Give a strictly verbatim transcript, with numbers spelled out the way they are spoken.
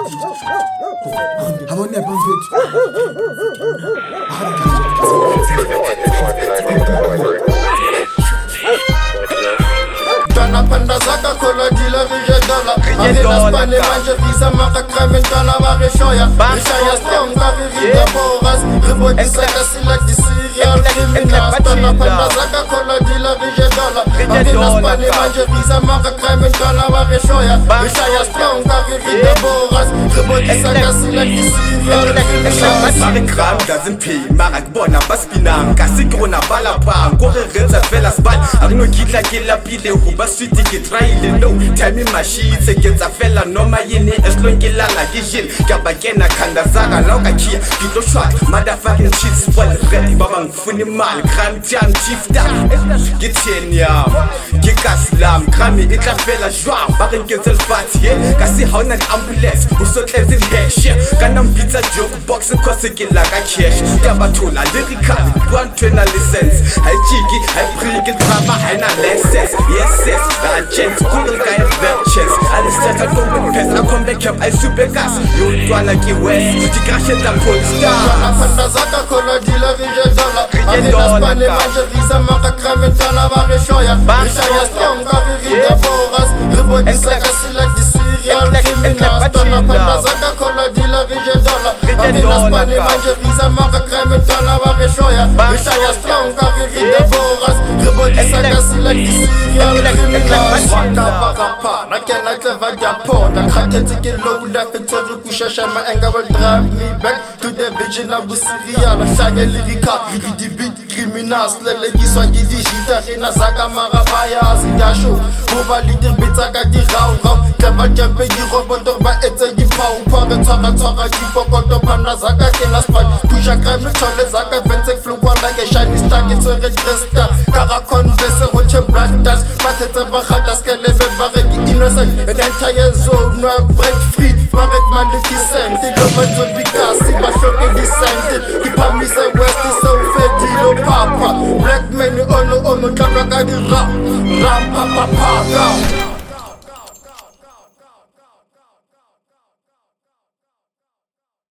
Hamone Bumpit. Dana panda zaka kola dila vije dola. Adina spane manje visa maka kreme dana vare shoya. Rishaya strong kari vida boras. Ribodi saka sila di serial criminals. Dana panda zaka kola dila vije dola. Adina spane manje visa maka kreme dana vare shoya. Rishaya strong kari vida boras. Ribodi saka sila di serial criminals. Gram doesn't pay, mara kubona baspinang kasikona bala pa kore renza fela span akuno kitla kila pile huba switi ke traile no time machine seketsa fela noma yini eslongela la kijil kaba kena khanda zaka lauka kia kitlo shot motherfucking shit spoil ready baba ngifuna imali gram jam chifta gitsenya kikaslam grami itla fela jwa ba re nketsel fat ye kasi hauna ambulance usotleze hesh kana mpitsa joke box cause la cash yabathola lyrical one trainer license I cheeky I freak it drama I na lessons yes yes I chance cool guy versions I start to go with pest I come back up I super gas you wanna get west you crash it and pull star panda zaka kola dila vije dola adina spane manje visa maka kreme dana vare shoya rishaya strong kari vida boras ribodi saka sila di serial criminals dana panda zaka kola dila vije dola adina spane manje visa maka kreme dana vare shoya rishaya strong kari vida boras ribodi saka sila di serial criminals waka barapa nakena clever japo na khateti ke low life tori kushasha ma enga will drive me back to the vision of the serial shanya lyrical di beat criminals lele kiswa di digital ina zaka mara bias dasho over little bit aka di raw raw clever jump di roboto ba etse di power power tsaka tsaka di pokoto panda zaka kena spot pusha crime chole zaka vente flu wala ke shiny star ke tsore dresta kara converse ho che black dance patete ba khata skele be ba re innocent and entire zone no break free Marek Maleficent, the government will be cast, but shocking descent. Keep on me say West is so fed, no papa. Black men, oh no, oh no, Kabaka, the rap, rap, papa, papa.